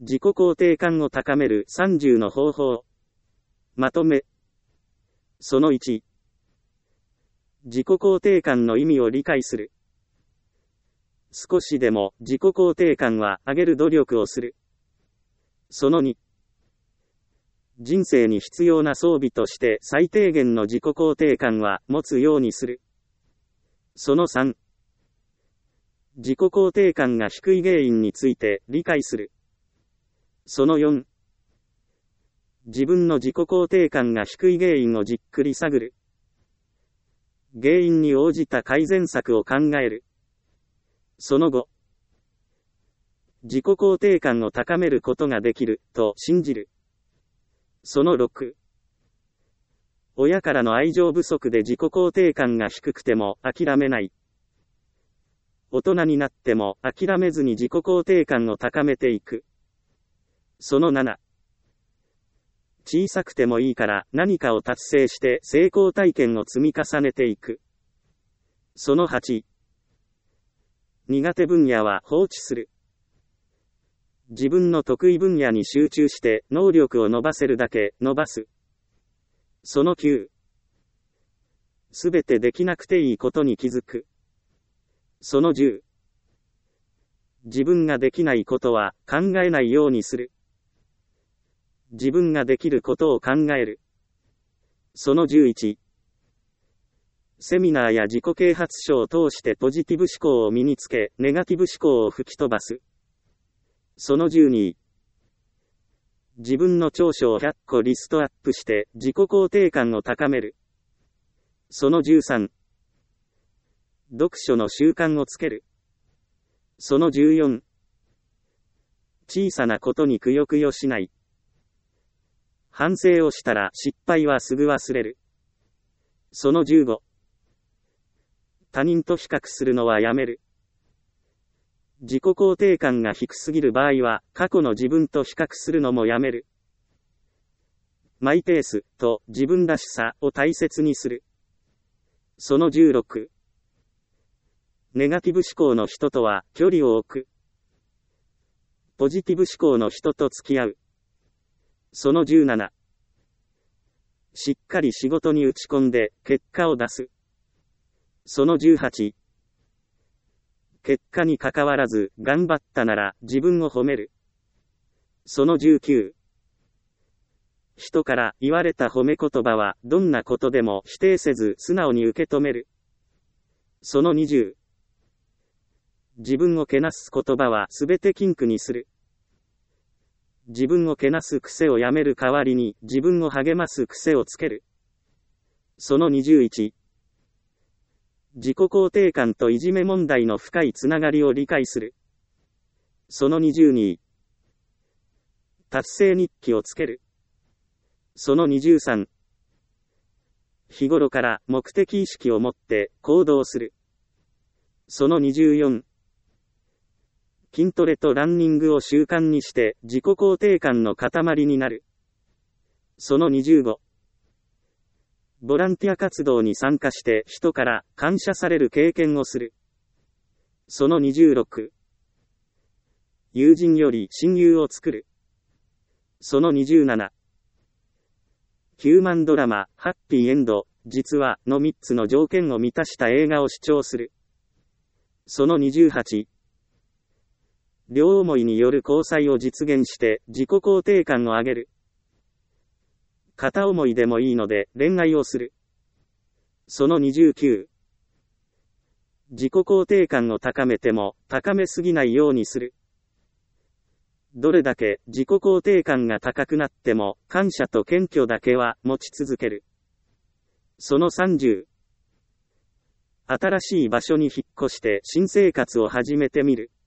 自己肯定感を高める30の方法。まとめ。その1。自己肯定感の意味を理解する。少しでも自己肯定感は上げる努力をする。その2。人生に必要な装備として最低限の自己肯定感は持つようにする。その3。自己肯定感が低い原因について理解する。その4。自分の自己肯定感が低い原因をじっくり探る。原因に応じた改善策を考える。その5。自己肯定感を高めることができると信じる。その6。親からの愛情不足で自己肯定感が低くても諦めない。大人になっても諦めずに自己肯定感を高めていく。その7。小さくてもいいから何かを達成して成功体験を積み重ねていく。その8。苦手分野は放置する。自分の得意分野に集中して能力を伸ばせるだけ伸ばす。その9。すべてできなくていいことに気づく。その10。自分ができないことは考えないようにする。自分ができることを考える。その11。セミナーや自己啓発書を通してポジティブ思考を身につけ、ネガティブ思考を吹き飛ばす。その12。自分の長所を100個リストアップして自己肯定感を高める。その13。読書の習慣をつける。その14。小さなことにくよくよしない。反省をしたら失敗はすぐ忘れる。その15。他人と比較するのはやめる。自己肯定感が低すぎる場合は過去の自分と比較するのもやめる。マイペースと自分らしさを大切にする。その16。ネガティブ思考の人とは距離を置く。ポジティブ思考の人と付き合う。その17。しっかり仕事に打ち込んで結果を出す。その18。結果に関わらず頑張ったなら自分を褒める。その19。人から言われた褒め言葉はどんなことでも否定せず素直に受け止める。その20。自分をけなす言葉はすべて禁句にする。自分をけなす癖をやめる代わりに自分を励ます癖をつける。その21。自己肯定感といじめ問題の深いつながりを理解する。その22。達成日記をつける。その23。日頃から目的意識を持って行動する。その24。筋トレとランニングを習慣にして自己肯定感の塊になる。その25。ボランティア活動に参加して人から感謝される経験をする。その26。友人より親友を作る。その27。ヒューマンドラマ、ハッピーエンド、実はの3つの条件を満たした映画を視聴する。その28。両思いによる交際を実現して自己肯定感を上げる。片思いでもいいので恋愛をする。その29。自己肯定感を高めても高めすぎないようにする。どれだけ自己肯定感が高くなっても感謝と謙虚だけは持ち続ける。その30。新しい場所に引っ越して新生活を始めてみる。